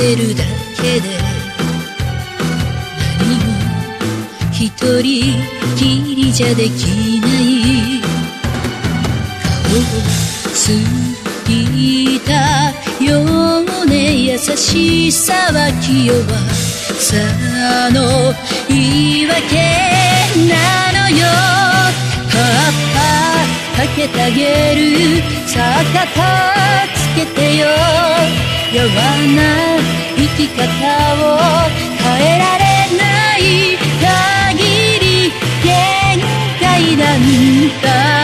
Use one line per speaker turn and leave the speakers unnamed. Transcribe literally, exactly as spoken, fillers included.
てるだけで何も一人きりじゃできない顔をついたようね優しさは気弱さの言い訳なのよ葉っぱかけてあげるさあ肩つけてよ弱な生き方を変えられない限り限界なんだ